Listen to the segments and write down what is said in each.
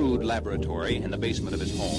crude laboratory in the basement of his home.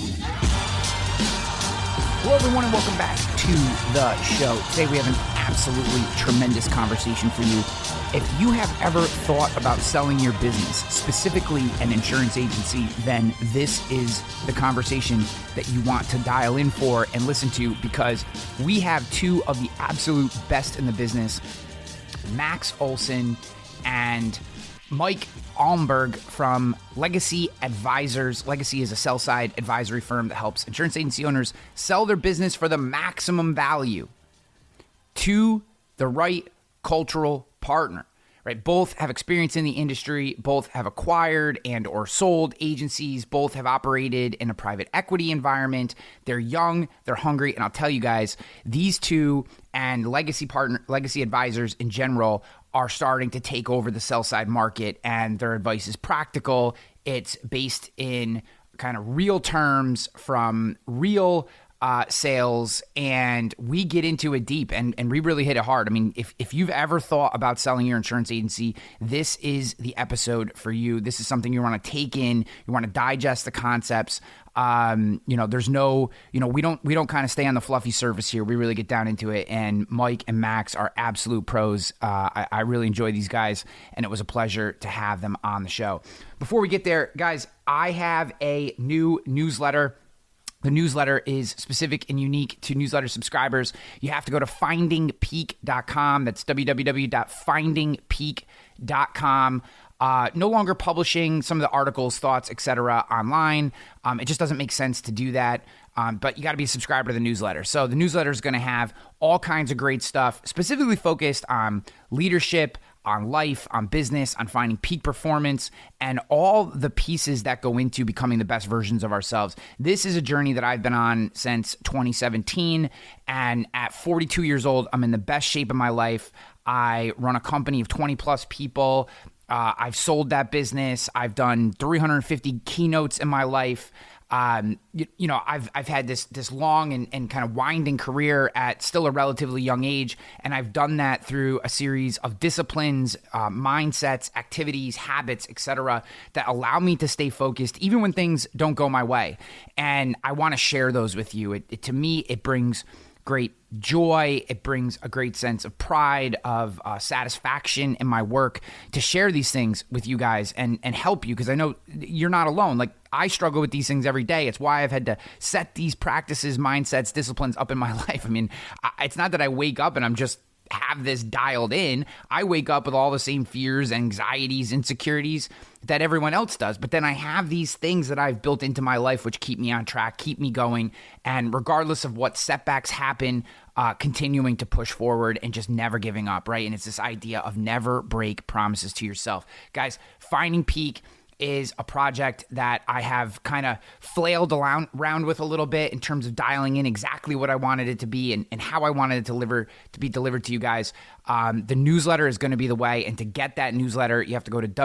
Hello, everyone, and welcome back to the show. Today we have an absolutely tremendous conversation for you. If you have ever thought about selling your business, specifically an insurance agency, then this is the conversation that you want to dial in for and listen to, because we have two of the absolute best in the business, Max Olson and Mike Almberg from Legacy Advisors. Legacy is a sell-side advisory firm that helps insurance agency owners sell their business for the maximum value to the right cultural partner. Right? Both have experience in the industry, both have acquired and or sold agencies, both have operated in a private equity environment. They're young, they're hungry, and I'll tell you guys, these two and Legacy Advisors in general are starting to take over the sell-side market, and their advice is practical. It's based in kind of real terms from real sales, and we get into it deep, and we really hit it hard. I mean, if you've ever thought about selling your insurance agency, this is the episode for you. This is something you want to take in. You want to digest the concepts. There's no, we don't kind of stay on the fluffy surface here. We really get down into it, and Mike and Max are absolute pros. I really enjoy these guys, and it was a pleasure to have them on the show. Before we get there, guys, I have a new newsletter. The newsletter is specific and unique to newsletter subscribers. You have to go to findingpeak.com. That's www.findingpeak.com. No longer publishing some of the articles, thoughts, etc. online. It just doesn't make sense to do that. But you got to be a subscriber to the newsletter. So the newsletter is going to have all kinds of great stuff, specifically focused on leadership, on life, on business, on finding peak performance, and all the pieces that go into becoming the best versions of ourselves. This is a journey that I've been on since 2017, and at 42 years old, I'm in the best shape of my life. I run a company of 20 plus people. I've sold that business. I've done 350 keynotes in my life. I've had this long and kind of winding career at still a relatively young age, and I've done that through a series of disciplines, mindsets, activities, habits, etc., that allow me to stay focused even when things don't go my way. And I want to share those with you. To me, it brings great joy. It brings a great sense of pride, of satisfaction in my work to share these things with you guys and help you, because I know you're not alone. Like, I struggle with these things every day. It's why I've had to set these practices, mindsets, disciplines up in my life. I mean, it's not that I wake up and I'm just have this dialed in. I wake up with all the same fears, anxieties, insecurities that everyone else does. But then I have these things that I've built into my life which keep me on track, keep me going. And regardless of what setbacks happen, continuing to push forward and just never giving up, right? And it's this idea of never break promises to yourself. Guys, Finding Peak is a project that I have kind of flailed around with a little bit in terms of dialing in exactly what I wanted it to be and how I wanted it to be delivered to you guys. The newsletter is going to be the way, and to get that newsletter, you have to go to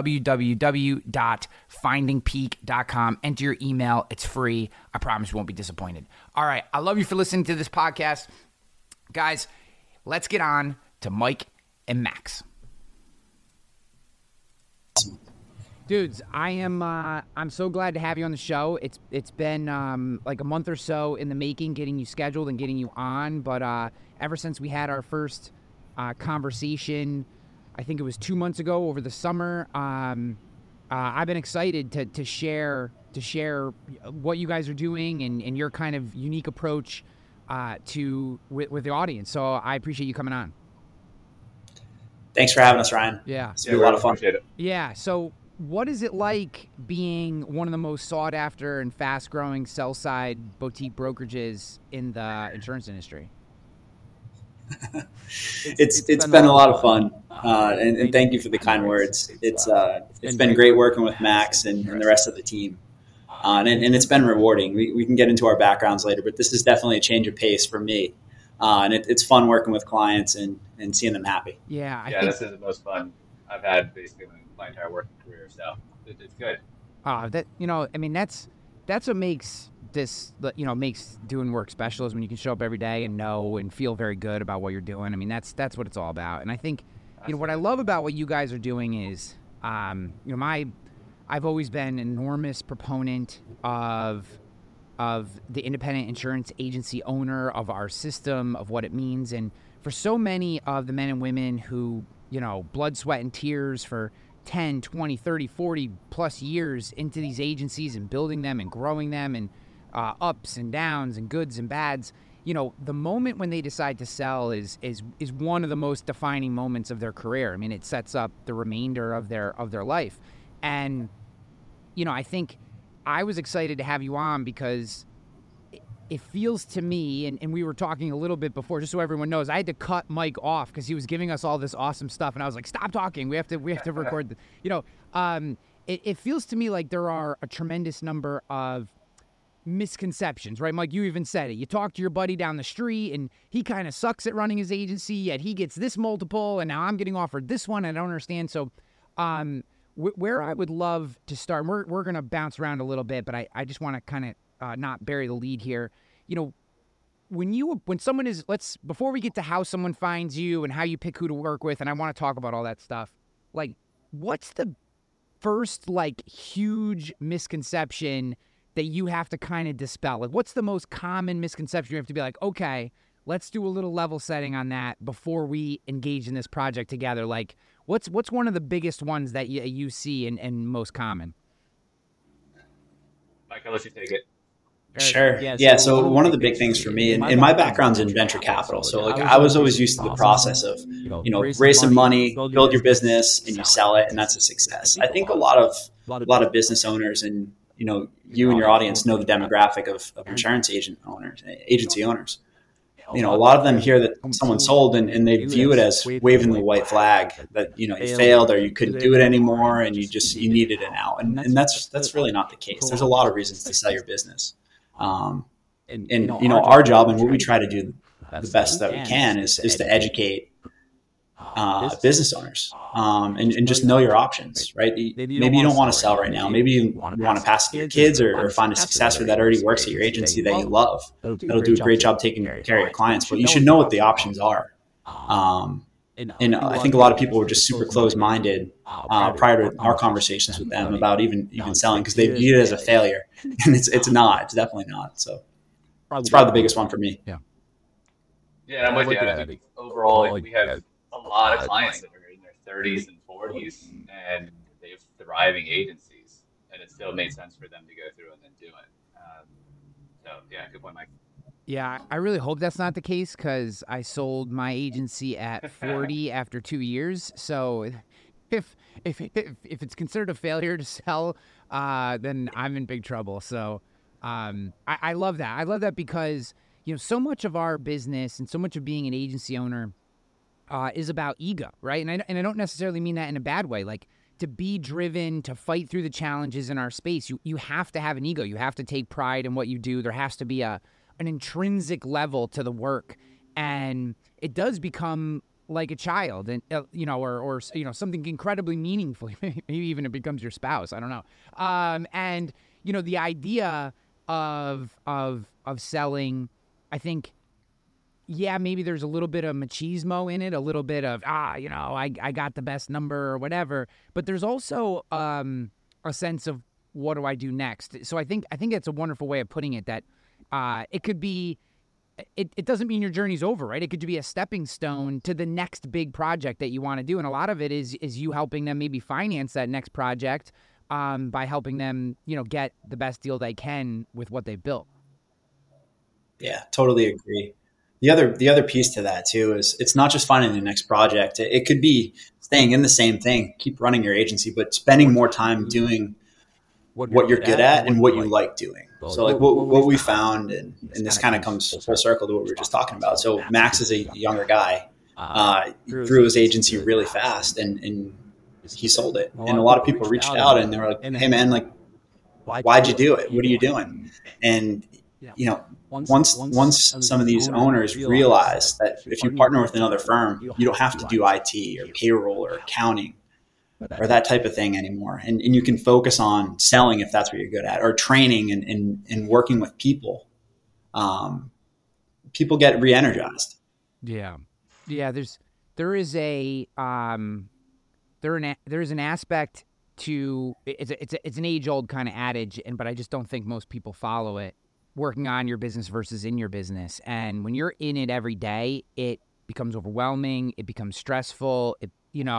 www.findingpeak.com, enter your email. It's free. I promise you won't be disappointed. All right. I love you for listening to this podcast. Guys, let's get on to Mike and Max. Dudes, I'm so glad to have you on the show. It's been like a month or so in the making, getting you scheduled and getting you on. But ever since we had our first conversation, I think it was 2 months ago over the summer, I've been excited to share what you guys are doing and your kind of unique approach with the audience. So I appreciate you coming on. Thanks for having us, Ryan. Yeah. It's been a lot of fun. Yeah. So what is it like being one of the most sought after and fast growing sell side boutique brokerages in the insurance industry? It's been a lot of fun. And thank you for the kind words. It's been great working with Max and the rest of the team. And it's been rewarding. We can get into our backgrounds later, but this is definitely a change of pace for me. And it's fun working with clients and seeing them happy. Yeah. I think this is the most fun I've had basically my entire working career. So it's good. That's what makes this, makes doing work special, is when you can show up every day and know and feel very good about what you're doing. I mean, that's what it's all about. And I think, what I love about what you guys are doing is, I've always been an enormous proponent of the independent insurance agency owner, of our system, of what it means. And for so many of the men and women who, blood, sweat, and tears for 10, 20, 30, 40 plus years into these agencies and building them and growing them, and ups and downs and goods and bads, the moment when they decide to sell is one of the most defining moments of their career. I mean, it sets up the remainder of their life. And, I think I was excited to have you on because it feels to me, and we were talking a little bit before, just so everyone knows, I had to cut Mike off because he was giving us all this awesome stuff, and I was like, stop talking. We have to record. It feels to me like there are a tremendous number of misconceptions, right, Mike? You even said it. You talk to your buddy down the street, and he kind of sucks at running his agency, yet he gets this multiple, and now I'm getting offered this one, and I don't understand. So, where I would love to start, and we're going to bounce around a little bit, but I just want to kind of not bury the lead here. When someone is, before we get to how someone finds you and how you pick who to work with, and I want to talk about all that stuff, like, what's the first, huge misconception that you have to kind of dispel? Like, what's the most common misconception you have to be like, okay, let's do a little level setting on that before we engage in this project together? Like, what's one of the biggest ones that you see and most common? Mike, I'll let you take it. Sure. Yeah. So one of the big things for me, and my background's in venture capital. So I was always used to the process of, raise some money, build your business, and you sell it, and that's a success. I think a lot of business owners, and you and your audience know the demographic of insurance agency owners. A lot of them hear that someone sold and they view it as waving the white flag that, you failed or you couldn't do it anymore and you needed an out. And that's really not the case. There's a lot of reasons to sell your business. Our job and what we try to do the best that we can is to educate business owners and just know your options, right? Maybe you don't want to sell right now. Maybe you want to pass it to your kids or find a successor that already works at your agency that you love. That'll do a great job taking care of your clients, but you should know what the options are. And I think a lot of people were just super closed-minded prior to our conversations with them about even selling because they view it as a failure, and it's not. It's definitely not. So it's probably the biggest one for me. Yeah, I'm with you. I think overall, we have a lot of clients that are in their 30s and 40s, and they have thriving agencies, and it still made sense for them to go through and then do it. Good point, Mike. Yeah, I really hope that's not the case because I sold my agency at 40 after 2 years. So if it's considered a failure to sell, then I'm in big trouble. So I love that. I love that because so much of our business and so much of being an agency owner is about ego, right? And I don't necessarily mean that in a bad way. Like, to be driven, to fight through the challenges in our space, you have to have an ego. You have to take pride in what you do. There has to be an intrinsic level to the work, and it does become like a child, and or something incredibly meaningful. Maybe even it becomes your spouse. I don't know. And the idea of selling, I think, maybe there's a little bit of machismo in it, a little bit of I got the best number or whatever. But there's also a sense of what do I do next. So I think that's a wonderful way of putting it. That it could be, it doesn't mean your journey's over, right? It could be a stepping stone to the next big project that you want to do. And a lot of it is you helping them maybe finance that next project by helping them, get the best deal they can with what they've built. Yeah, totally agree. The other piece to that too is it's not just finding the next project. It could be staying in the same thing, keep running your agency, but spending more time doing what you're good at and what you like doing. So like what we found, and this kind of comes full circle to what we were just talking about. So Max is a younger guy, grew his agency really fast and he sold it. And a lot of people reached out and they were like, hey man, like, why'd you do it? What are you doing? And, once some of these owners realize that if you partner with another firm, you don't have to do IT or payroll or accounting or that type of thing anymore. And you can focus on selling if that's what you're good at, or training and working with people. People get re-energized. Yeah. There is an aspect to it's an age old kind of adage, but I just don't think most people follow it. Working on your business versus in your business, and when you're in it every day, it becomes overwhelming. It becomes stressful. It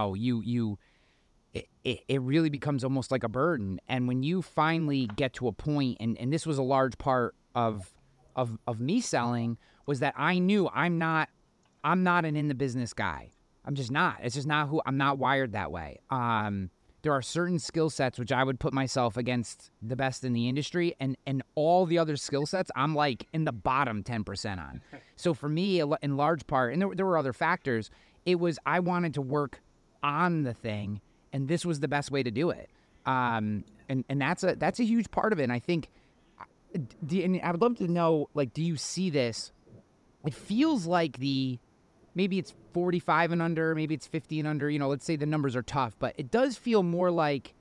really becomes almost like a burden. And when you finally get to a point, and this was a large part of me selling, was that I knew I'm not an in the business guy. I'm just not. It's just not who I'm not wired that way. There are certain skill sets which I would put myself against the best in the industry, and all the other skill sets I'm like in the bottom 10% on. So for me, in large part, and there were other factors, it was I wanted to work on the thing, and this was the best way to do it. And that's a huge part of it. And I think, and I would love to know, like, do you see this? It feels like maybe it's 45 and under, maybe it's 50 and under, let's say the numbers are tough, but it does feel more like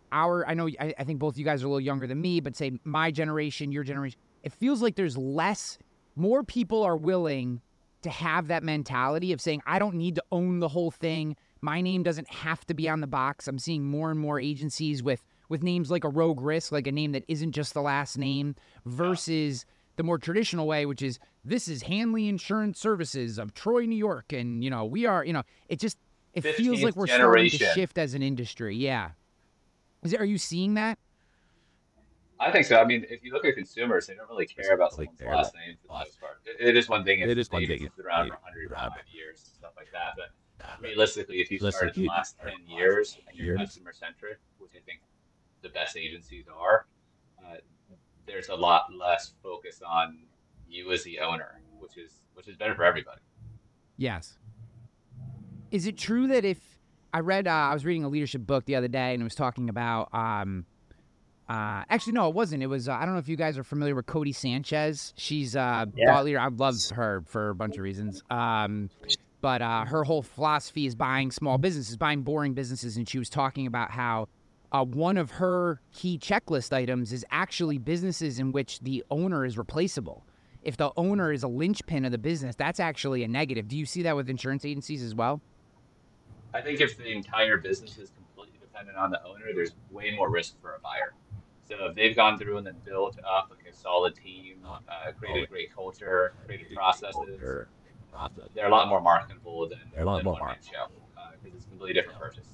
I think both you guys are a little younger than me, but say my generation, your generation, it feels like there's more people are willing to have that mentality of saying, I don't need to own the whole thing. My name doesn't have to be on the box. I'm seeing more and more agencies with names like a Rogue Risk, like a name that isn't just the last name, versus the more traditional way, which is, this is Hanley Insurance Services of Troy, New York. And, we are, it feels like we're starting to shift as an industry. Yeah. Are you seeing that? I think so. I mean, if you look at consumers, they don't really care about someone's last name for the most part. It is one thing if it's around for 105 years, stuff like that. But realistically, if you started in the last 10 years and you're customer-centric, which I think the best agencies are, there's a lot less focus on you as the owner, which is better for everybody. Yes. Is it true that if I was reading a leadership book the other day, and it was talking about actually no, it wasn't. It was I don't know if you guys are familiar with Cody Sanchez. She's a thought leader. I love her for a bunch of reasons. But her whole philosophy is buying small businesses, buying boring businesses, and she was talking about how one of her key checklist items is actually businesses in which the owner is replaceable. If the owner is a linchpin of the business, that's actually a negative. Do you see that with insurance agencies as well? I think if the entire business is completely dependent on the owner, there's way more risk for a buyer. So if they've gone through and then built up like a solid team, created a great culture, created processes, they're a lot more marketable than one man show, because it's a completely different purchase.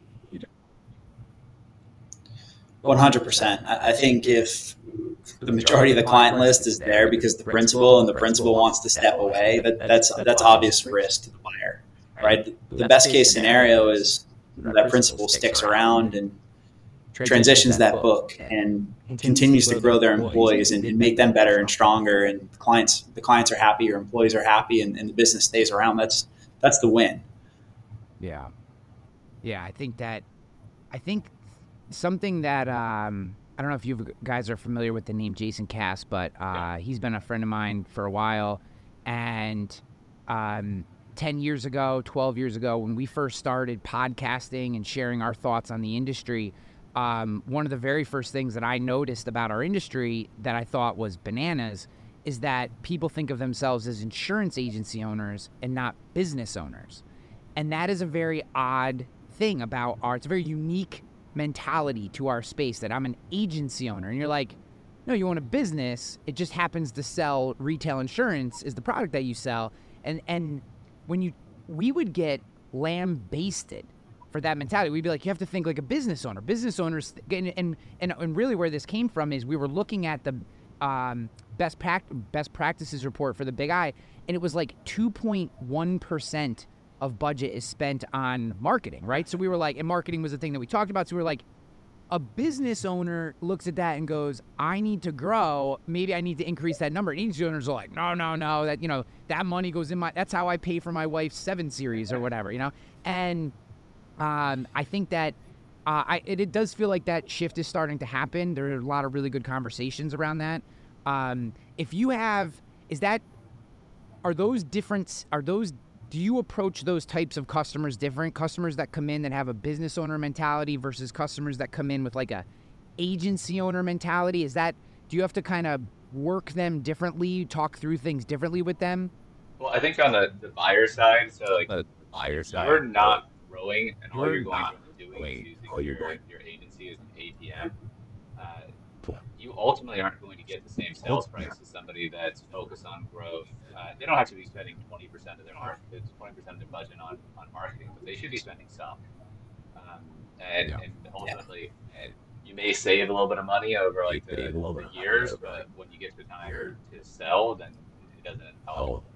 100%. I think if the majority of the client list is there because the principal wants to step away, that's obvious risk to the buyer, right? The best case scenario is that principal sticks around and transitions that book and continues to grow their employees and make them better and stronger, and the clients are happy, your employees are happy, and the business stays around. That's the win. Yeah. I think something that I don't know if you guys are familiar with the name Jason Cass, but he's been a friend of mine for a while. And 10 years ago, 12 years ago, when we first started podcasting and sharing our thoughts on the industry, one of the very first things that I noticed about our industry that I thought was bananas is that people think of themselves as insurance agency owners and not business owners. And that is a very odd thing about it's a very unique mentality to our space, that I'm an agency owner. And you're like, no, you own a business. It just happens to sell retail insurance is the product that you sell. And we would get lambasted for that mentality. We'd be like, you have to think like a business owner. Business owners, and really where this came from is we were looking at the best practices report for the Big I, and it was like 2.1% of budget is spent on marketing, right? So we were like, and marketing was the thing that we talked about. So we were like, a business owner looks at that and goes, I need to grow. Maybe I need to increase that number. And agency owners are like, no, that, that money goes in that's how I pay for my wife's 7 Series or whatever, And I think that it does feel like that shift is starting to happen. There are a lot of really good conversations around that. Do you approach those types of customers different? Customers that come in that have a business owner mentality versus customers that come in with like a agency owner mentality? Do you have to kind of work them differently, talk through things differently with them? Well, I think on the buyer side, so like the buyer side, we're not growing, and all you're going to be doing is using your agency agency is an APM, you ultimately aren't going to get the same sales price as somebody that's focused on growth. They don't have to be spending 20% of their 20% of their budget on marketing, but they should be spending some. And ultimately, you may save a little bit of money over like the years, but when you get to the time to sell, then it doesn't help.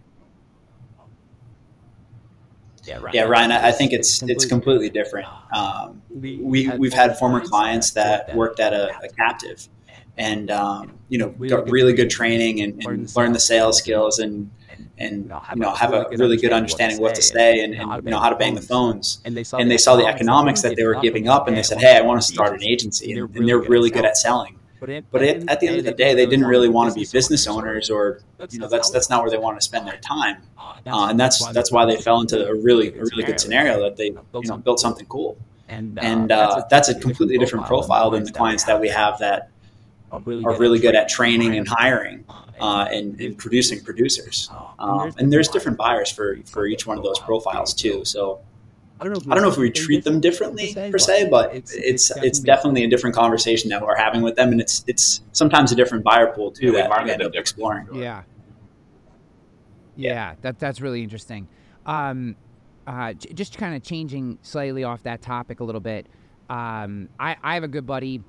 Yeah, Ryan, I think it's completely different. We've had former clients that worked at a captive, and got really good training and learned the sales skills and have a really good understanding of what to say and how to bang the phones. And they saw the economics that they were giving up, and they said, "Hey, I want to start an agency," and they're really good at selling. But at the end of the day, they didn't really want to be business owners, or that's not where they want to spend their time. And that's why they fell into a really good scenario that they built something cool. And that's a completely different profile than the clients that we have that are really good at training and hiring and producing producers. And there's different buyers for each one of those profiles too. So I don't know if we treat them differently per se, but it's definitely a different conversation that we're having with them, and it's sometimes a different buyer pool too that we end up exploring. Yeah, that's really interesting. Just kind of changing slightly off that topic a little bit. I have a good buddy,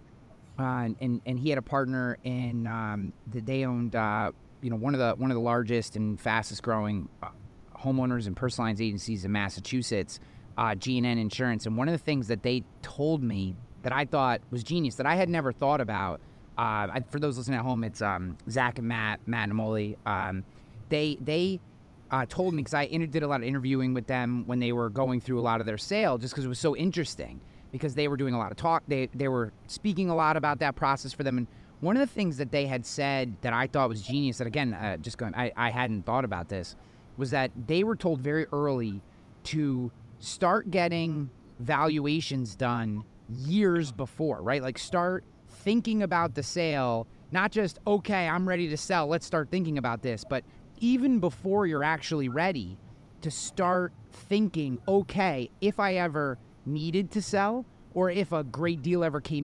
and he had a partner in that they owned one of the largest and fastest growing homeowners and personal lines agencies in Massachusetts, G&N Insurance. And one of the things that they told me that I thought was genius, that I had never thought about, for those listening at home, it's Zach and Matt and Molly. They told me, because I did a lot of interviewing with them when they were going through a lot of their sale, just because it was so interesting, because they were doing a lot of talk. They were speaking a lot about that process for them. And one of the things that they had said that I thought was genius, that again, I hadn't thought about this, was that they were told very early to start getting valuations done years before, right? Like start thinking about the sale, not just, okay, I'm ready to sell, let's start thinking about this, but even before you're actually ready, to start thinking, okay, if I ever needed to sell, or if a great deal ever came.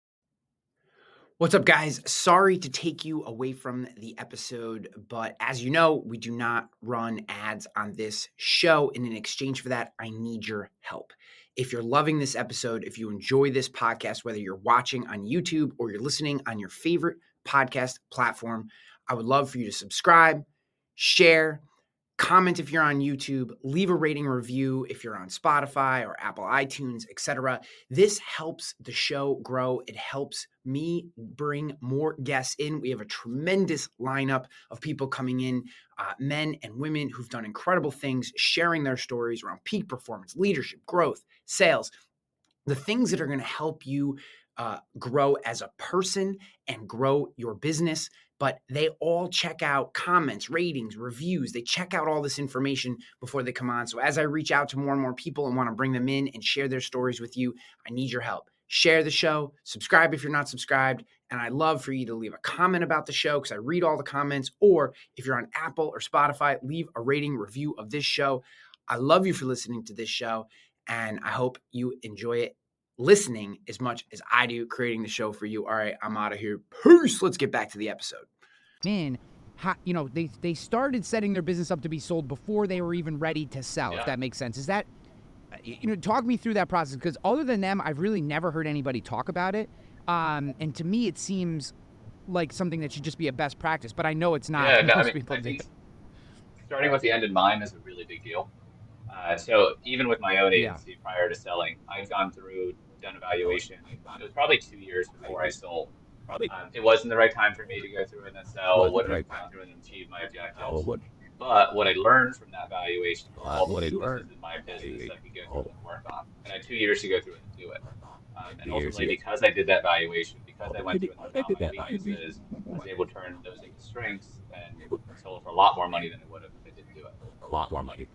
What's up, guys? Sorry to take you away from the episode, but as you know, we do not run ads on this show. And in exchange for that, I need your help. If you're loving this episode, if you enjoy this podcast, whether you're watching on YouTube or you're listening on your favorite podcast platform, I would love for you to subscribe, share, comment if you're on YouTube, leave a rating or review if you're on Spotify or Apple iTunes, etc. This helps the show grow. It helps me bring more guests in. We have a tremendous lineup of people coming in, men and women who've done incredible things, sharing their stories around peak performance, leadership, growth, sales, the things that are going to help you grow as a person and grow your business. But they all check out comments, ratings, reviews. They check out all this information before they come on. So as I reach out to more and more people and want to bring them in and share their stories with you, I need your help. Share the show, subscribe if you're not subscribed, and I'd love for you to leave a comment about the show because I read all the comments, or if you're on Apple or Spotify, leave a rating review of this show. I love you for listening to this show, and I hope you enjoy it listening as much as I do creating the show for you. All right, I'm out of here. Peace. Let's get back to the episode. Man, they started setting their business up to be sold before they were even ready to sell, if that makes sense. Is that, talk me through that process, because other than them, I've really never heard anybody talk about it. And to me, it seems like something that should just be a best practice, but I know it's not. Yeah, no, I think starting with the end in mind is a really big deal. So even with my own agency prior to selling, I've done evaluation. It was probably 2 years before I sold. It wasn't the right time for me to go through and then sell. Wouldn't have gone through and achieved my objectives. But what I learned from that valuation, all the businesses in my business I could go through and work on. And I had 2 years to go through and do it. And ultimately, because I did that valuation, because I went through and looked at my weaknesses, I was able to turn those into strengths and sold for a lot more money than I would have if I didn't do it. A lot more money.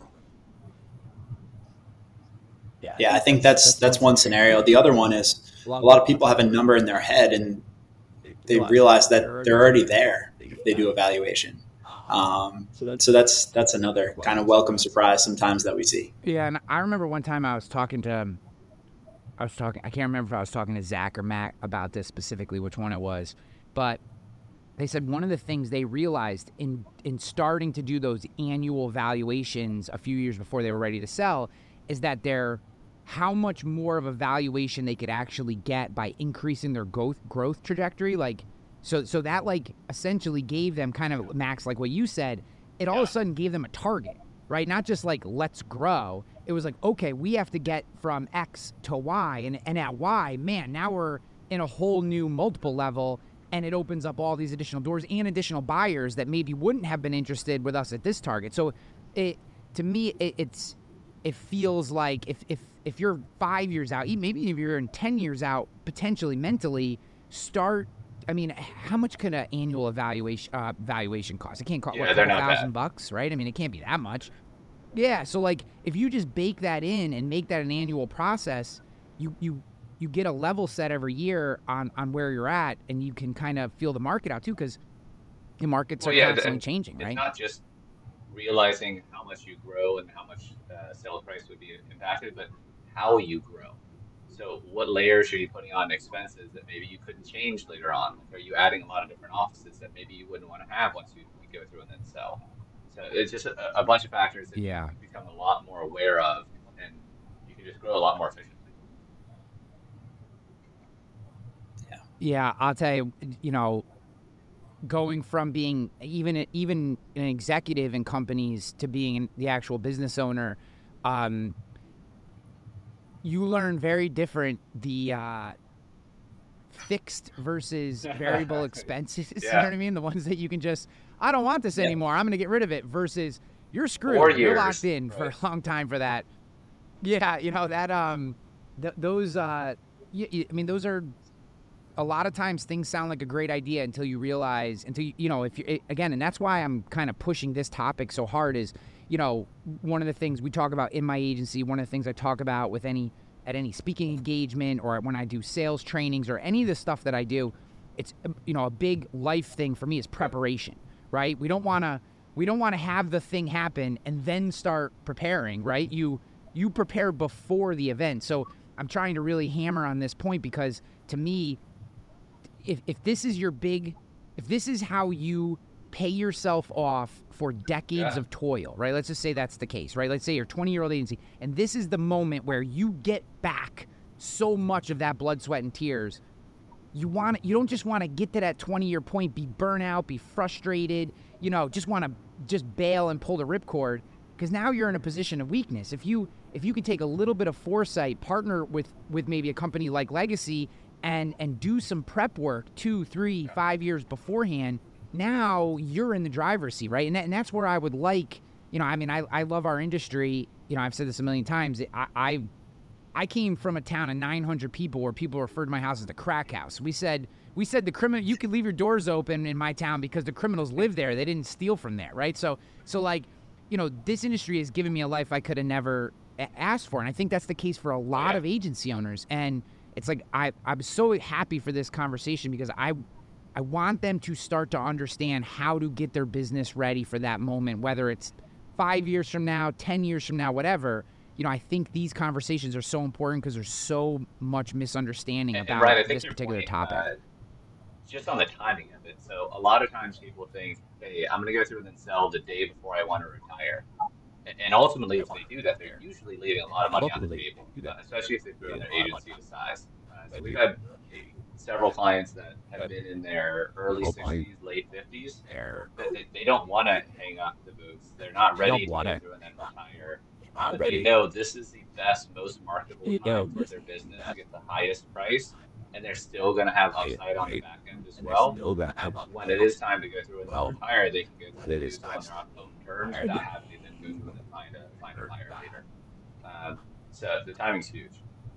Yeah, I think that's one scenario. The other one is a lot of people have a number in their head and they realize that they're already there if they do evaluation. So that's another kind of welcome surprise sometimes that we see. Yeah, and I remember one time I was talking to I can't remember if I was talking to Zach or Matt about this specifically, which one it was, but they said one of the things they realized in starting to do those annual valuations a few years before they were ready to sell is that how much more of a valuation they could actually get by increasing their growth trajectory. Like, so that like essentially gave them kind of, Max, like what you said, it all of a sudden gave them a target, right? Not just like, let's grow. It was like, okay, we have to get from X to Y, and at Y, man, now we're in a whole new multiple level, and it opens up all these additional doors and additional buyers that maybe wouldn't have been interested with us at this target. So to me, it feels like if you're 5 years out, maybe if you're in 10 years out, potentially mentally start. I mean, how much could an annual valuation cost? It can't cost $1,000, right? I mean, it can't be that much. Yeah. So like, if you just bake that in and make that an annual process, you get a level set every year on where you're at, and you can kind of feel the market out too, because the markets are constantly changing, right? It's not just realizing how much you grow and how much sale price would be impacted, but how you grow. So what layers are you putting on expenses that maybe you couldn't change later on? Are you adding a lot of different offices that maybe you wouldn't want to have once you go through and then sell? So it's just a bunch of factors that you become a lot more aware of, and you can just grow a lot more efficiently. Yeah, I'll tell you, going from being even an executive in companies to being the actual business owner, you learn very different the fixed versus variable expenses. You know what I mean? The ones that you can just, I don't want this anymore, I'm going to get rid of it, versus you're screwed. You're locked in for a long time for that. Yeah, that those I mean, those are, a lot of times things sound like a great idea until you realize, if you again, and that's why I'm kind of pushing this topic so hard is, one of the things we talk about in my agency, one of the things I talk about at any speaking engagement or when I do sales trainings or any of the stuff that I do, it's, a big life thing for me is preparation, right? We don't want to have the thing happen and then start preparing, right? You prepare before the event. So I'm trying to really hammer on this point, because to me, if this is if this is how you pay yourself off for decades of toil, right? Let's just say that's the case, right? Let's say you're a 20-year-old agency, and this is the moment where you get back so much of that blood, sweat, and tears. You don't just want to get to that 20-year point, be burnt out, be frustrated, just want to just bail and pull the ripcord, because now you're in a position of weakness. If you can take a little bit of foresight, partner with maybe a company like Legacy, and do some prep work 2, 3, 5 years beforehand, now you're in the driver's seat, right? And that's where I would like, I love our industry. I've said this a million times. I came from a town of 900 people where people referred to my house as the crack house. We said the criminal, you could leave your doors open in my town because the criminals live there. They didn't steal from there, right? So like, this industry has given me a life I could have never asked for. And I think that's the case for a lot of agency owners. And it's like, I'm so happy for this conversation, because I want them to start to understand how to get their business ready for that moment, whether it's 5 years from now, 10 years from now, whatever. I think these conversations are so important because there's so much misunderstanding about this particular topic. Just on the timing of it. So a lot of times people think, hey, I'm going to go through and then sell the day before I want to retire. And ultimately, if they do that, they're usually leaving a lot of money on the table, especially if they've grown their agency to size. So we've had several clients that have been in their early 60s, late 50s. They don't want to hang up the boots. They're not ready to go through and then retire. But they know this is the best, most marketable time for their business to get the highest price, and they're still going to have upside on the back end as well. When it is time to go through and retire, they can go through it on their own terms without having to then go through and find a buyer later. So the timing's huge.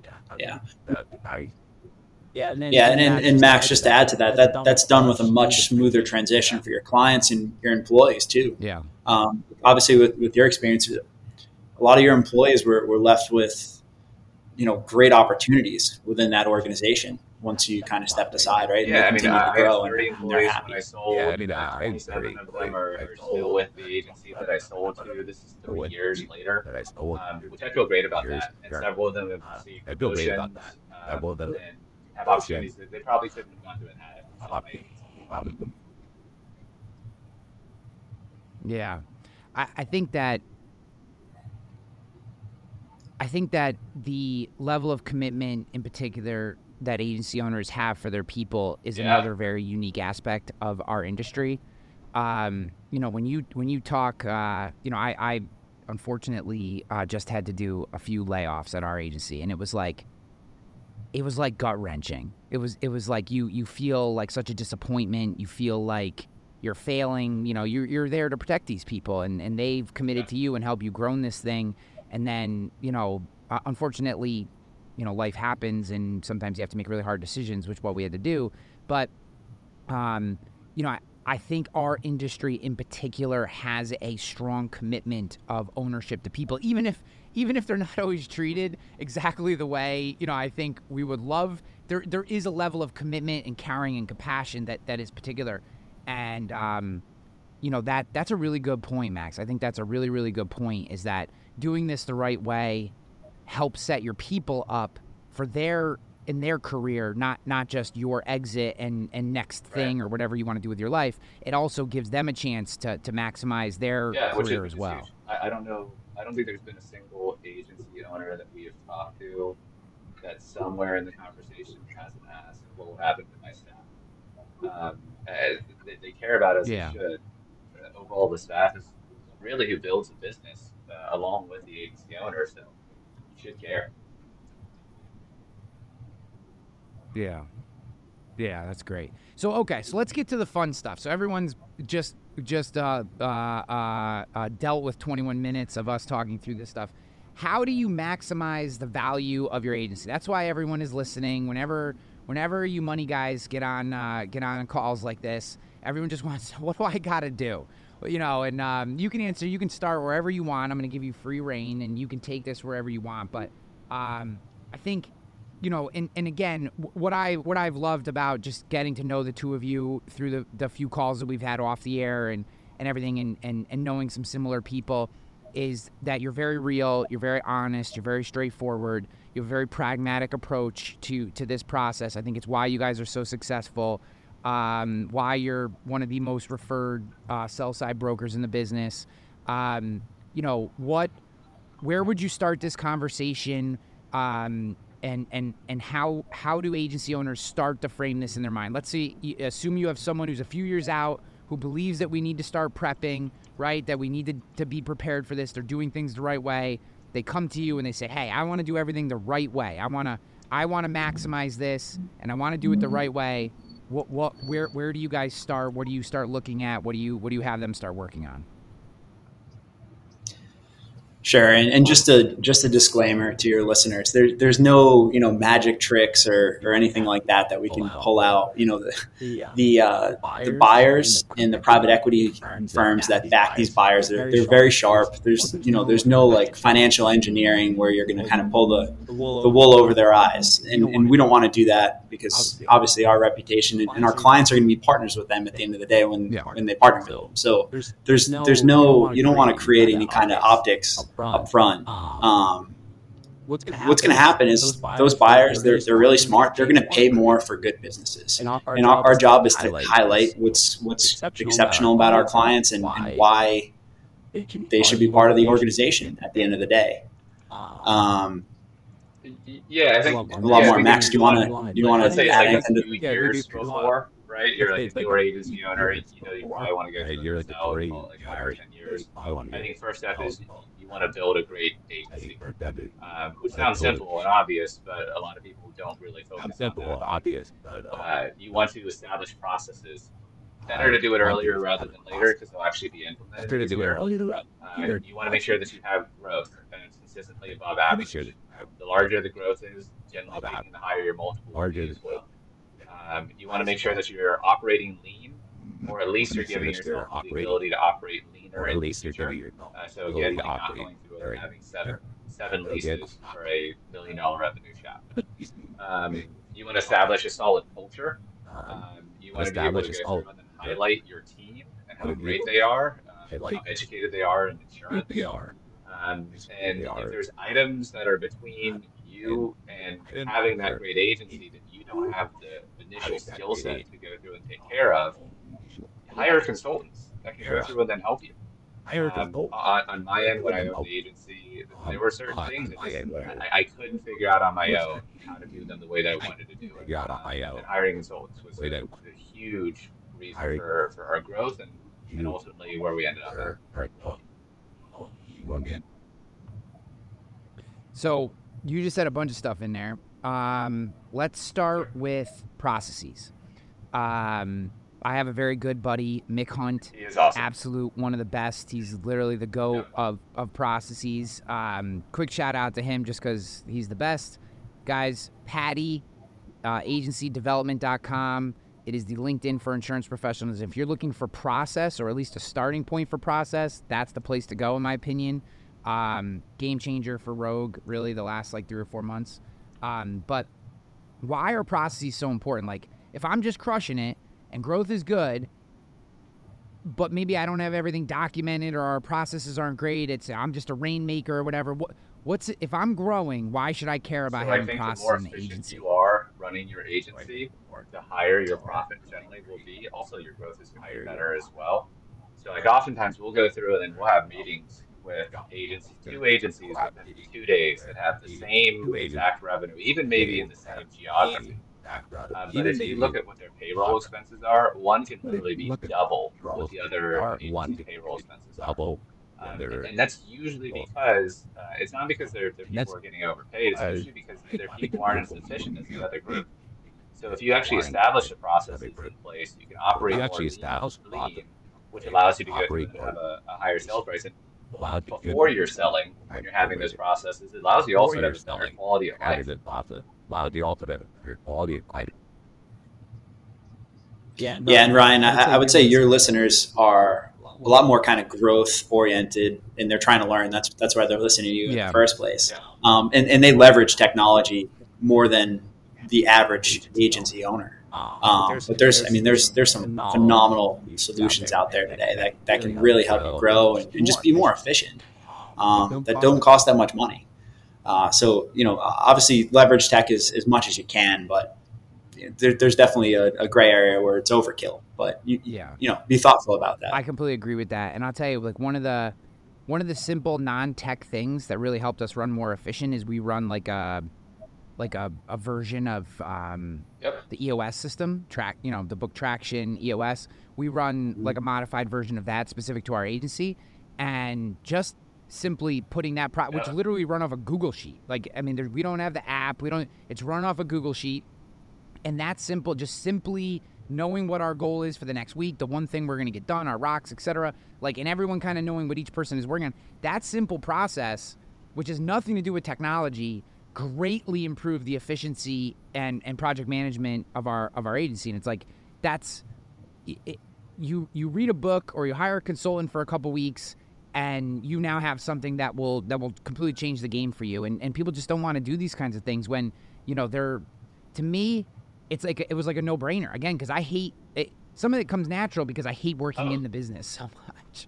And Max, just to add to that's done with a much smoother transition for your clients and your employees too. Yeah. Obviously, with your experience, a lot of your employees were left with, great opportunities within that organization. once you kind of stepped aside, right? And Yeah, they I mean, continue to I grow had 30 and they're employees happy. when I sold. 27 of them are still with the agency that I sold to. This is 3 years later, which I feel great about that. And several of them have received promotions and have opportunities that they probably couldn't have gone to and had without my agency. Yeah, I think that the level of commitment, in particular, that agency owners have for their people is another very unique aspect of our industry. When you talk, I unfortunately just had to do a few layoffs at our agency, and it was like gut wrenching. It was like you feel like such a disappointment. You feel like you're failing. You're there to protect these people, and they've committed to you and helped you grow this thing. And then, unfortunately, life happens, and sometimes you have to make really hard decisions, which is what we had to do. But, I think our industry in particular has a strong commitment of ownership to people, even if they're not always treated exactly the way, I think we would love. There is a level of commitment and caring and compassion that is particular. And, that's a really good point, Max. I think that's a really, really good point, is that doing this the right way helps set your people up for in their career, not just your exit and next thing or whatever you want to do with your life. It also gives them a chance to maximize their career as well. Huge. I don't know. I don't think there's been a single agency owner that we have talked to that somewhere in the conversation hasn't asked what will happen to my staff. They care about us. They should. Overall, the staff is really who builds a business along with the agency owner, so you should care. Yeah, that's great. So let's get to the fun stuff. So everyone's just dealt with 21 minutes of us talking through this stuff. How do you maximize the value of your agency? That's why everyone is listening. Whenever you money guys get on calls like this, everyone just wants, what do I got to do? And you can answer. You can start wherever you want. I'm going to give you free reign, and you can take this wherever you want. But I think, and again, what I've loved about just getting to know the two of you through the few calls that we've had off the air and everything, and knowing some similar people, is that you're very real, you're very honest, you're very straightforward, you have a very pragmatic approach to this process. I think it's why you guys are so successful. Why you're one of the most referred sell-side brokers in the business. Where would you start this conversation? And how do agency owners start to frame this in their mind? Let's assume you have someone who's a few years out who believes that we need to start prepping, right? That we need to be prepared for this. They're doing things the right way. They come to you and they say, hey, I want to do everything the right way. I want to maximize this, and I want to do it the right way. Where do you guys start? What do you start looking at? What do you have them start working on? Sure, and just a disclaimer to your listeners: there's no magic tricks or anything like that we can pull out. The buyers and the private equity firms that back these buyers, they're very sharp. There's no like financial engineering where you're going to kind of pull the wool over their eyes, and we don't want to do that, because obviously our reputation and our clients are going to be partners with them at the end of the day when they partner with them. So there's no, you don't want to create any kind of optics up front. What's going to happen is those buyers, they're really smart. They're going to pay more for good businesses. And our job is to highlight what's exceptional about our clients and why they should be part of the organization at the end of the day. I think a lot more. Max, do you want to say add like anything a few years before, right? You're like a newer agency owner. You probably want to go through like 5 or 10 years. I think first step is you want to build a great agency, which sounds simple and obvious, but a lot of people don't really focus on that. You want to establish processes. Better to do it earlier rather than later, because they'll actually be implemented. You want to make sure that you have growth and it's consistently above average. The larger the growth is, generally speaking, the higher your multiple will be as well. You want to make sure that you're operating lean, or at least you're giving yourself the ability to operate leaner in the future. So again, not going through having seven leases for $1 million revenue shop. You want to establish a solid culture. You want to be able to go through and then highlight your team and how great they are, how educated they are in insurance. And if there's items that are between you and having that great agency that you don't have the initial skill set to go through and take care of, hire consultants that can go through and then help you. On my end, when I owned the agency, there were certain things that I couldn't figure out on my own how to do them the way that I wanted to do it. And hiring consultants was a huge reason for our growth and ultimately where we ended up at. So you just said a bunch of stuff in there. Let's start with processes. I have a very good buddy, Mick Hunt. He is awesome. Absolute one of the best. He's literally the GOAT of processes. Quick shout out to him just because he's the best. Guys, Patty, agencydevelopment.com. It is the LinkedIn for insurance professionals. If you're looking for process, or at least a starting point for process, that's the place to go, in my opinion. Game changer for Rogue, really, the last 3 or 4 months. But why are processes so important? Like, if I'm just crushing it and growth is good, but maybe I don't have everything documented or our processes aren't great, I'm just a rainmaker or whatever. If I'm growing, why should I care about having process in the agency? You are running your agency, the higher your profit generally will be. Also, your growth is going to be better as well. So, oftentimes we'll go through and then we'll have meetings with two agencies within 2 days that have the same exact revenue, even maybe in the same geography. But if you look at what their payroll expenses are, one can literally be double what the other agency's payroll expenses are. And that's usually because it's not because their people are getting overpaid. It's usually because their people aren't as efficient as the other group. So if you actually establish the processes in place, you can operate more lean, which allows you to go through and have a higher sales price. And before you're selling, when you're having those processes, it allows you also to have a better quality of life. Yeah, and Ryan, I would say your listeners are a lot more kind of growth oriented, and they're trying to learn. That's why they're listening to you in the first place. And they leverage technology more than the average agency owner. But there's some phenomenal solutions out there today that can really help you grow and just be more efficient. That don't cost that much money. So obviously leverage tech as much as you can, but there's definitely a gray area where it's overkill. But be thoughtful about that. I completely agree with that, and I'll tell you, one of the simple non-tech things that really helped us run more efficient is we run a version of the EOS system, the book Traction EOS. We run a modified version of that specific to our agency, and just simply putting that which literally run off a Google sheet. We don't have the app. It's run off a Google sheet, and that's simple. Just simply knowing what our goal is for the next week, the one thing we're going to get done, our rocks, etc. And everyone kind of knowing what each person is working on. That simple process, which has nothing to do with technology, greatly improved the efficiency and project management of our agency. And it's you read a book or you hire a consultant for a couple weeks, and you now have something that will completely change the game for you. And people just don't want to do these kinds of things when they're, to me, it was like a no-brainer, again, because I hate it. Some of it comes natural because I hate working in the business so much.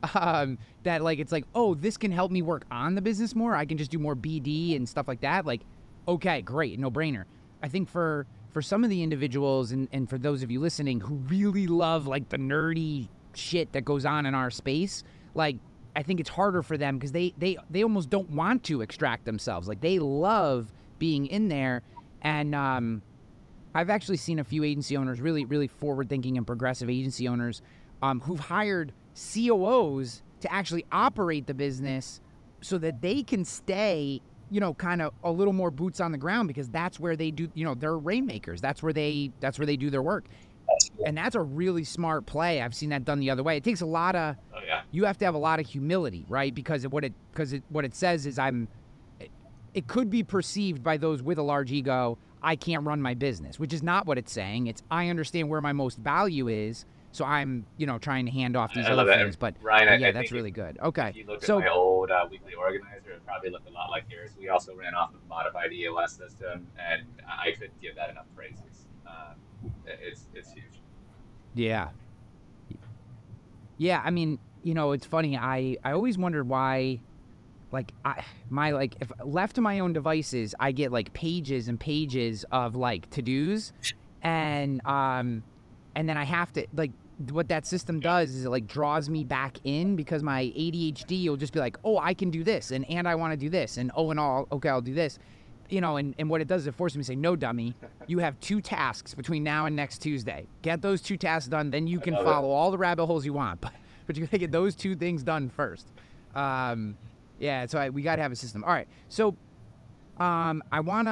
This can help me work on the business more. I can just do more BD and stuff like that. Okay, great, no-brainer. I think for some of the individuals and for those of you listening who really love the nerdy shit that goes on in our space, I think it's harder for them because they almost don't want to extract themselves. They love being in there. And I've actually seen a few agency owners, really, really forward-thinking and progressive agency owners, who've hired COOs to actually operate the business so that they can stay, kind of a little more boots on the ground, because that's where they do, they're rainmakers. That's where they do their work. And that's a really smart play. I've seen that done the other way. It takes a lot of, you have to have a lot of humility, right? Because what it says is it could be perceived by those with a large ego, I can't run my business, which is not what it's saying. It's I understand where my most value is, So I'm, trying to hand off these I other love that. things. But Ryan, yeah, I that's think really good. Okay. if you looked So at my old weekly organizer, it probably looked a lot like yours. We also ran off of a modified EOS system, and I couldn't give that enough praises. It's huge. yeah. Yeah, I mean, it's funny. I always wondered why, like, if left to my own devices, I get like pages and pages of like to-dos, and then I have to, like, what that system does is it like draws me back in, because my ADHD will just be like, oh, I can do this, and I want to do this, and okay, I'll do this. And what it does is it forces me to say, no, dummy, you have 2 tasks between now and next Tuesday. Get those 2 tasks done, then you can follow all the rabbit holes you want. But you got to get those 2 things done first. Yeah, so we got to have a system. All right, so I want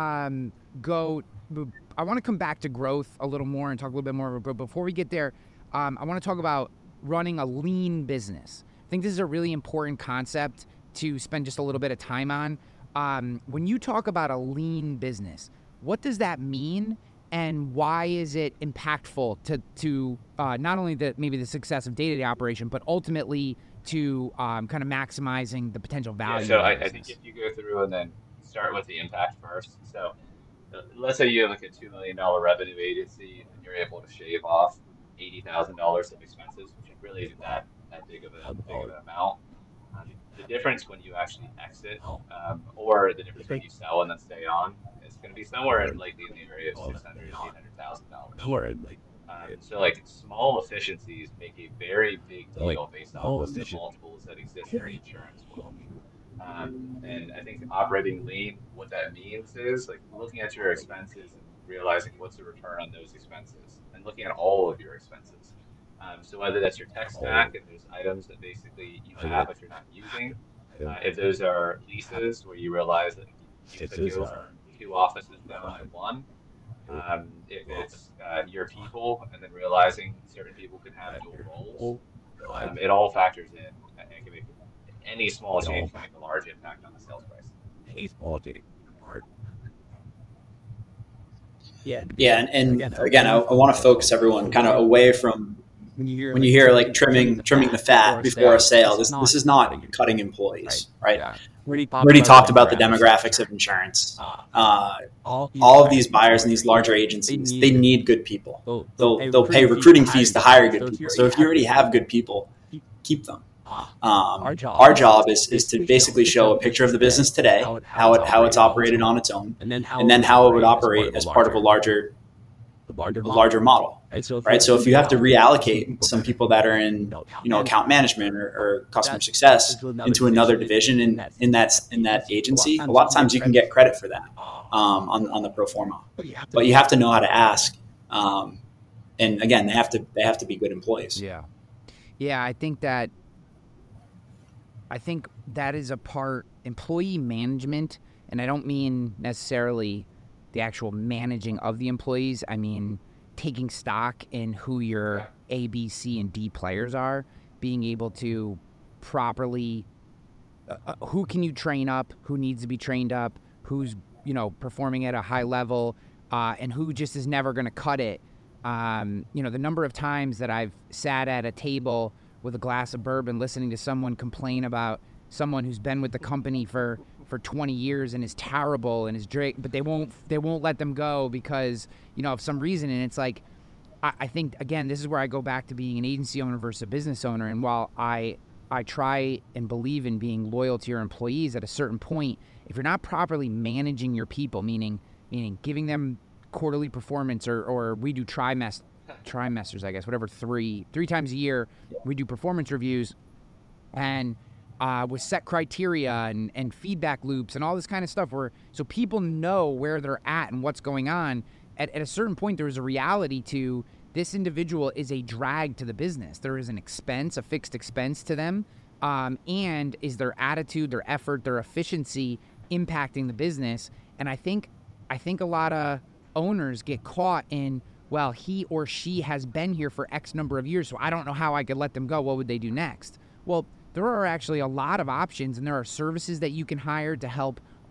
to come back to growth a little more and talk a little bit more about growth. Before we get there, I want to talk about running a lean business. I think this is a really important concept to spend just a little bit of time on. When you talk about a lean business, what does that mean, and why is it impactful to not only maybe the success of day-to-day operation, but ultimately to kind of maximizing the potential value? So I think if you go through and then start with the impact first. So let's say you have like a $2 million revenue agency, and you're able to shave off $80,000 of expenses, which really isn't that big of an amount. The difference when you actually exit, or the difference when you sell and then stay on, is going to be somewhere likely in the area of $600,000 to $800,000. So like small efficiencies make a very big deal based off of the multiples that exist in the insurance world. And I think operating lean, what that means is like looking at your expenses and realizing what's the return on those expenses, and looking at all of your expenses. So whether that's your tech stack and there's items that basically you have but you're not using, if those are leases where you realize that you could go from 2 offices down to 1, if it's your people and then realizing certain people can have dual roles, it all factors in and can make any small change can make a large impact on the sales price. Yeah, and again, I want to focus everyone kind of away from when you hear like trimming the fat before a sale. This is not cutting employees, right? We already talked about the demographics of insurance. All of these buyers and these larger agencies, they need good people. They'll pay recruiting fees to hire good people. So if you already have good people, keep them. Our job is to basically show a picture of the business today, how it's operated on its own, and then how it would operate as part of a larger model, right? So if you have to reallocate some people that are in account management or customer success into another division in that agency, a lot of times you can get credit for that on the pro forma, but you have to know how to ask, and again, they have to be good employees. Yeah, I think that is a part, employee management, and I don't mean necessarily the actual managing of the employees. I mean taking stock in who your A, B, C, and D players are, being able to properly, who can you train up, who needs to be trained up, who's performing at a high level, and who just is never going to cut it. The number of times that I've sat at a table with a glass of bourbon listening to someone complain about someone who's been with the company for 20 years and is terrible and is but they won't let them go because of some reason. And it's like, I think again, this is where I go back to being an agency owner versus a business owner. And while I try and believe in being loyal to your employees, at a certain point, if you're not properly managing your people, meaning giving them quarterly performance, or we do trimesters, I guess, whatever, three times a year, we do performance reviews, and with set criteria and feedback loops and all this kind of stuff, so people know where they're at and what's going on. At a certain point, there's a reality to this individual is a drag to the business. There is an expense, a fixed expense to them, and is their attitude, their effort, their efficiency impacting the business. And I think a lot of owners get caught in, well, he or she has been here for X number of years, so I don't know how I could let them go. What would they do next? Well, there are actually a lot of options, and there are services that you can hire to help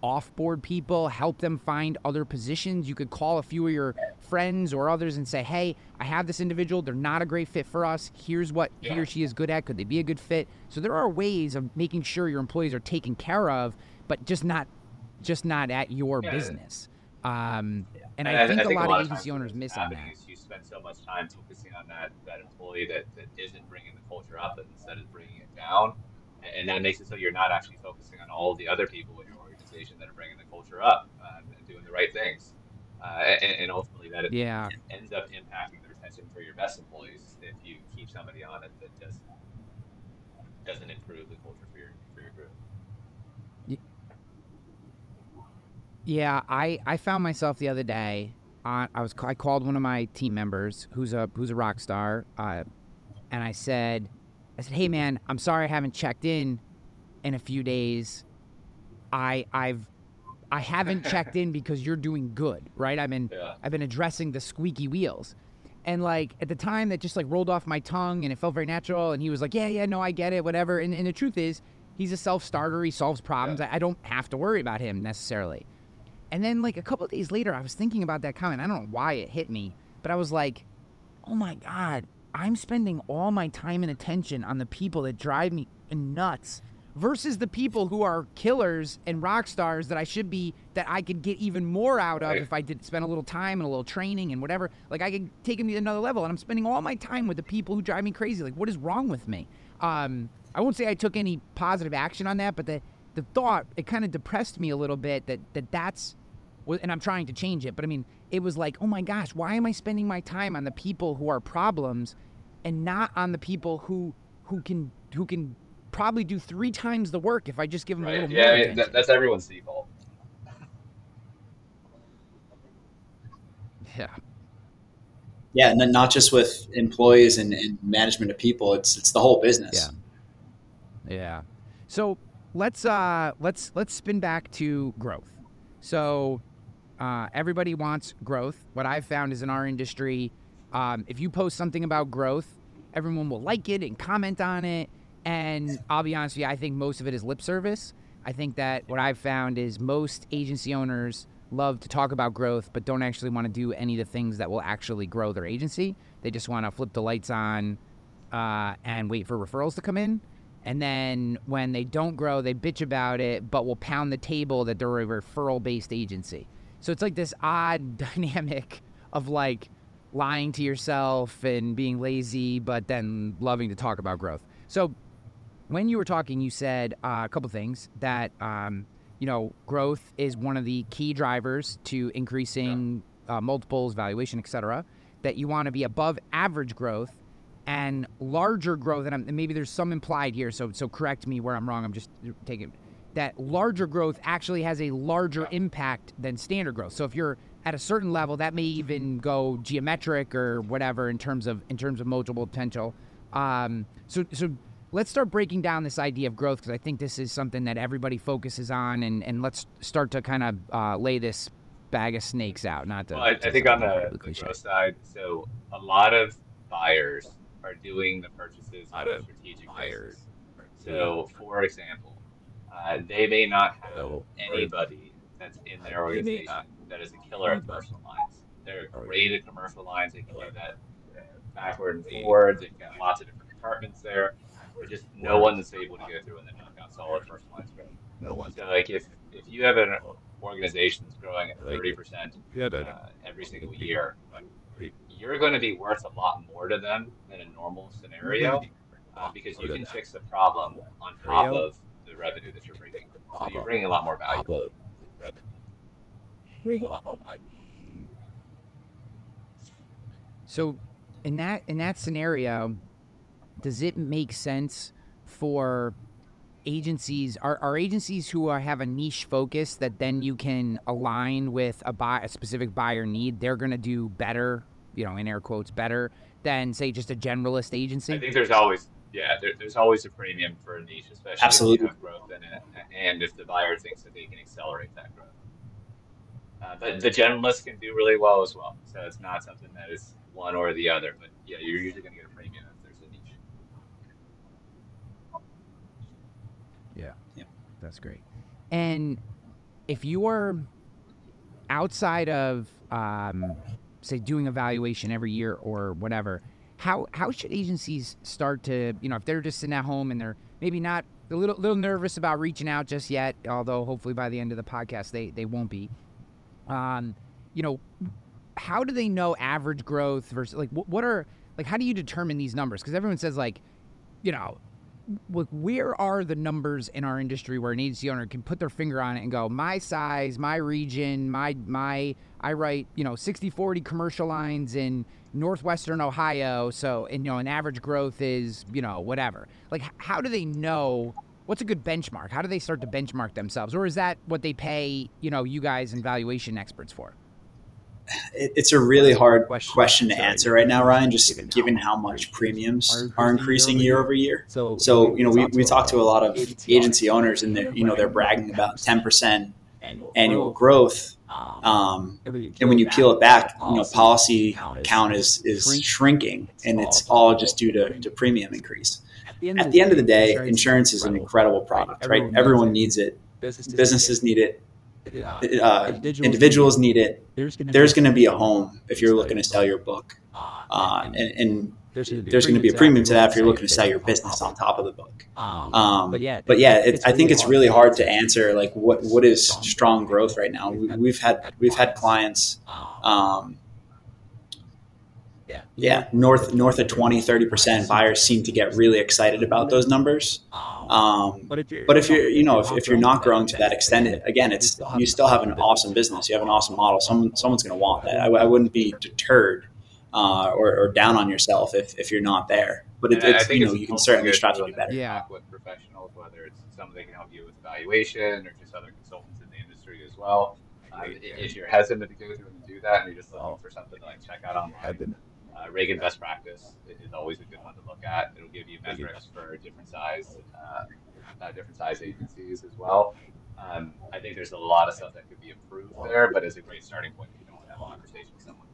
offboard people, help them find other positions. You could call a few of your friends or others and say, hey, I have this individual. They're not a great fit for us. Here's what he or she is good at. Could they be a good fit? So there are ways of making sure your employees are taken care of, but just not at your business. And I think a lot of agency owners miss on that. You spend so much time focusing on that employee that isn't bringing the culture up, but instead is bringing it down. And that makes it so you're not actually focusing on all the other people in your organization that are bringing the culture up and doing the right things. And ultimately that ends up impacting the retention for your best employees if you keep somebody on it that doesn't improve the culture for your group. Yeah, I found myself the other day. I called one of my team members who's a rock star, and I said, hey man, I'm sorry I haven't checked in a few days. I haven't checked in because you're doing good, right? I've been addressing the squeaky wheels, and like at the time that just like rolled off my tongue and it felt very natural. And he was like, yeah, no, I get it, whatever. And the truth is, he's a self-starter. He solves problems. I don't have to worry about him necessarily. And then like a couple of days later, I was thinking about that comment. I don't know why it hit me, but I was like, oh my God, I'm spending all my time and attention on the people that drive me nuts versus the people who are killers and rock stars that I could get even more out of if I did spend a little time and a little training and whatever. Like I could take them to another level, and I'm spending all my time with the people who drive me crazy. Like, what is wrong with me? I won't say I took any positive action on that, but the thought, it kind of depressed me a little bit that's, and I'm trying to change it, but I mean, it was like, oh my gosh, why am I spending my time on the people who are problems and not on the people who can probably do 3 times the work if I just give them a little more attention? That's everyone's default. Yeah, and then not just with employees and management of people, it's the whole business. Yeah. So let's spin back to growth. So everybody wants growth. What I've found is in our industry, if you post something about growth, everyone will like it and comment on it. And I'll be honest with you, I think most of it is lip service. I think that what I've found is most agency owners love to talk about growth, but don't actually want to do any of the things that will actually grow their agency. They just want to flip the lights on and wait for referrals to come in. And then when they don't grow, they bitch about it, but will pound the table that they're a referral-based agency. So it's like this odd dynamic of like lying to yourself and being lazy, but then loving to talk about growth. So when you were talking, you said a couple things that, growth is one of the key drivers to increasing multiples, valuation, et cetera, that you want to be above average growth and larger growth. And maybe there's some implied here, so correct me where I'm wrong. I'm just taking that larger growth actually has a larger impact than standard growth. So if you're at a certain level, that may even go geometric or whatever in terms of multiple potential. So let's start breaking down this idea of growth, because I think this is something that everybody focuses on, and let's start to kind of lay this bag of snakes out. I think on the growth side, so a lot of buyers are doing the purchases on a strategic basis. So, for example, they may not have anybody that's in their organization that is a killer at commercial lines. They're great at commercial lines. They can do that backward and forward. They've got lots of different departments there. But just no one that's able to go through and then knock out solid commercial lines growth. No one. So, like, if you have an organization that's growing at 30% every single year, you're going to be worth a lot more to them than a normal scenario because you can fix the problem on top of the revenue that you're bringing. So you're bringing a lot more value. So in that scenario, does it make sense for agencies? Are agencies who have a niche focus that then you can align with a specific buyer need? They're going to do better, in air quotes, better than say just a generalist agency? I think there's always a premium for a niche, especially if you have growth in it, and if the buyer thinks that they can accelerate that growth. But the generalists can do really well as well. So it's not something that is one or the other. But yeah, you're usually going to get a premium if there's a niche. Yeah, that's great. And if you are outside of, say, doing evaluation every year or whatever, how should agencies start to, if they're just sitting at home and they're maybe not a little nervous about reaching out just yet, although hopefully by the end of the podcast they won't be. How do they know average growth versus how do you determine these numbers? Because everyone says where are the numbers in our industry where an agency owner can put their finger on it and go, my size, my region, I write 60-40 commercial lines in Northwestern Ohio, so an average growth is whatever. How do they know? What's a good benchmark? How do they start to benchmark themselves, or is that what they pay you guys and valuation experts for? It's a really hard question to answer right now, Ryan, just given how much premiums are increasing year over year. So we talk to a lot of agency owners, and they're bragging about 10% annual growth. And when you peel it back, policy count is shrinking, and it's all just due to premium increase. At the end of the day, insurance is an incredible product, right? Everyone needs it. Businesses need it. Individuals need it. There's going to be a home if you're looking to sell your book, and there's going to be a premium to that if you're looking to sell your business on top of the book. But yeah, I think it's really hard to answer what is strong growth right now. We've had clients, north of 20-30%. Buyers seem to get really excited about those numbers. But if you're not growing to that extent, again, you still have an awesome business. You have an awesome model. Someone's going to want that. I wouldn't be deterred or down on yourself if you're not there. But you can certainly strive to be better. Yeah. With professionals, whether it's someone that can help you with evaluation or just other consultants in the industry as well. If you're hesitant to go through and do that, and you're just looking for something to check out online, Reagan Best Practice is always a good one to look at. It'll give you metrics for different size agencies as well. I think there's a lot of stuff that could be improved there, but it's a great starting point if you don't have a conversation with someone.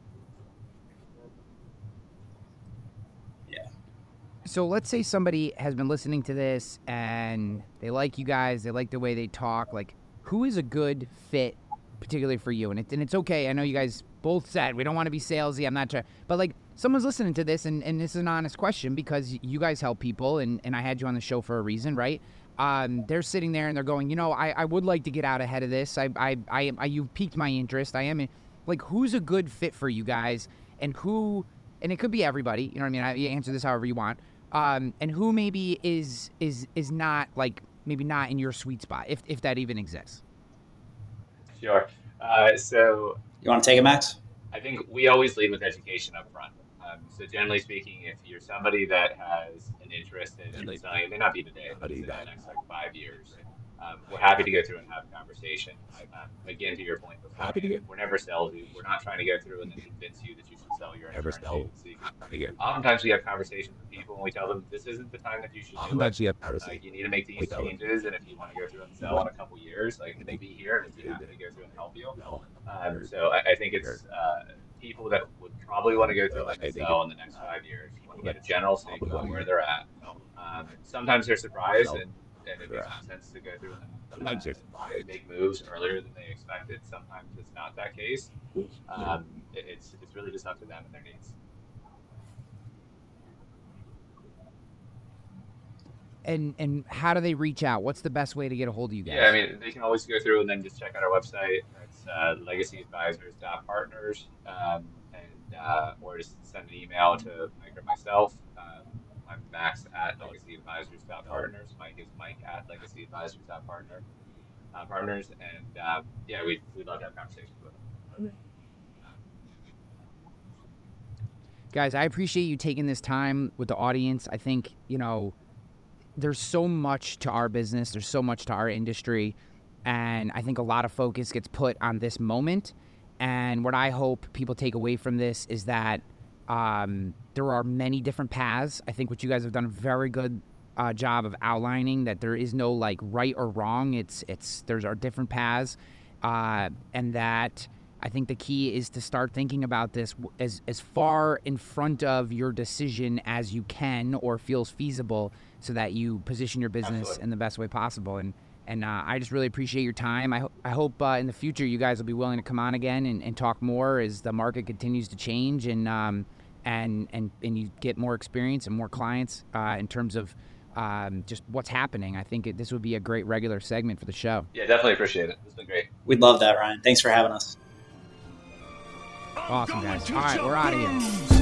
Yeah. So let's say somebody has been listening to this and they like you guys, they like the way they talk. Who is a good fit, particularly for you? And it's okay. I know you guys both said we don't want to be salesy. I'm not sure, but someone's listening to this, and this is an honest question because you guys help people, and I had you on the show for a reason, right? They're sitting there and they're going, I would like to get out ahead of this. You've piqued my interest. I am who's a good fit for you guys, and it could be everybody. You know what I mean? You answer this however you want. And who maybe is not maybe not in your sweet spot, if that even exists. Sure. So you want to take it, Max? I think we always lead with education up front. So generally speaking, if you're somebody that has an interest in selling, it may not be today, but in the next 5 years, we're happy to go through and have a conversation. Again, to your point before, we're never salesy. We're not trying to go through and then convince you that you should sell your insurance agency. Oftentimes we have conversations with people and we tell them this isn't the time that you should do it. You need to make these changes, and if you want to go through and sell in a couple years, we'll be here and we'll be happy to go through and help you. So I think it's people that would probably want to go through and sell in the next 5 years. You want to get a general stake on where they're at. Sometimes they're surprised and it makes sense to go through and make moves earlier than they expected. Sometimes it's not that case. It's really just up to them and their needs. And how do they reach out? What's the best way to get a hold of you guys? Yeah, they can always go through and then just check out our website. It's legacyadvisors.partners, or just send an email to Mike or myself. I'm Max at legacyadvisors.partners. Mike is Mike at legacyadvisors.partners. We'd love to have conversations with them. Guys, I appreciate you taking this time with the audience. I think, there's so much to our business. There's so much to our industry. And I think a lot of focus gets put on this moment. And what I hope people take away from this is that there are many different paths. I think what you guys have done a very good job of outlining that there is no right or wrong. There's our different paths. And that I think the key is to start thinking about this as far in front of your decision as you can or feels feasible, so that you position your business in the best way possible. And And I just really appreciate your time. I hope in the future you guys will be willing to come on again and talk more as the market continues to change and you get more experience and more clients in terms of just what's happening. I think this would be a great regular segment for the show. Yeah, definitely appreciate it. It's been great. We'd love that, Ryan. Thanks for having us. Awesome, guys. All right, we're out of here.